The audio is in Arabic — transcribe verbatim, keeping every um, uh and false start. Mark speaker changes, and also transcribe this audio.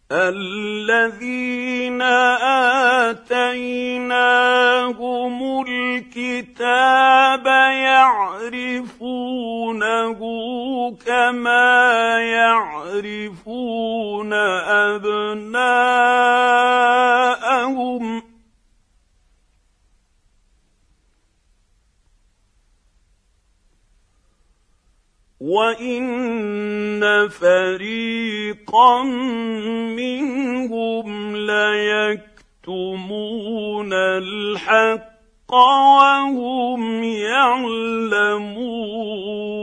Speaker 1: الذين آتيناهم الكتاب يعرفونه كما يعرفون أبناءهم وإن فريقا منهم ليكتمون الحق وهم يعلمون.